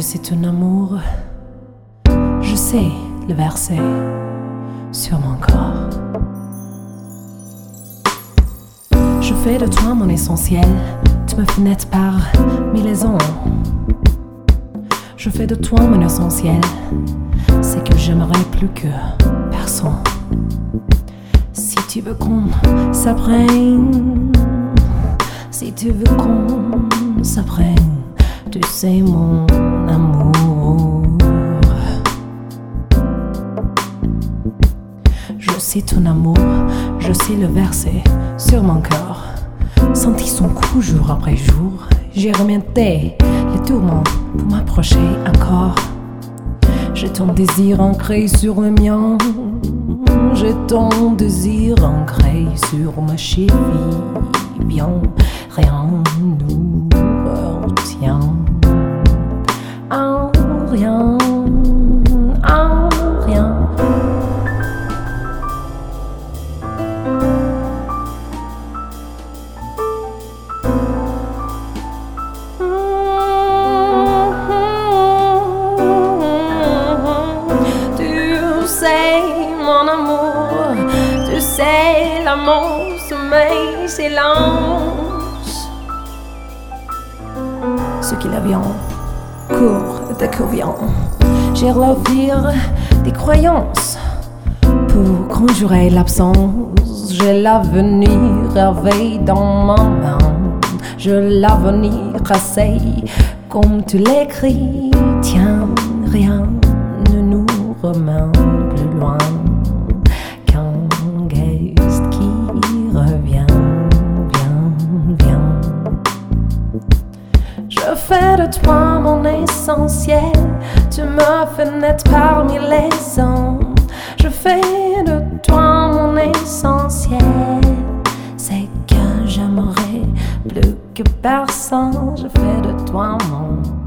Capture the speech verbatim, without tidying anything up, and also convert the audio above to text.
sais ton amour, je sais le verset sur mon corps. Je fais de toi mon essentiel, tu me fenêtres par millions. Je fais de toi mon essentiel, c'est que j'aimerais plus que personne. Si tu veux qu'on s'apprenne, si tu veux qu'on s'apprenne, tu sais mon amour. Je sais ton amour, je sais le verset sur mon cœur. Senti son coup jour après jour, j'ai remonté les tourments pour m'approcher encore. J'ai ton désir ancré sur le mien, j'ai ton désir ancré sur ma cheville. Bien, rien nous retient. Ah, rien, ah, rien. Tu sais mon amour, tu sais l'amour, sommeil, silence. Ce qui la vient, court de courvient. J'ai reviré des croyances pour conjurer l'absence. J'ai l'avenir rêvé dans ma main. Je l'avenir tracé comme tu l'écris. Tiens, rien ne nous remet plus loin qu'un geste qui revient. Je fais de toi mon essentiel, tu me fenêtres parmi les ans. Je fais de toi mon essentiel, c'est que j'aimerais plus que personne. Je fais de toi mon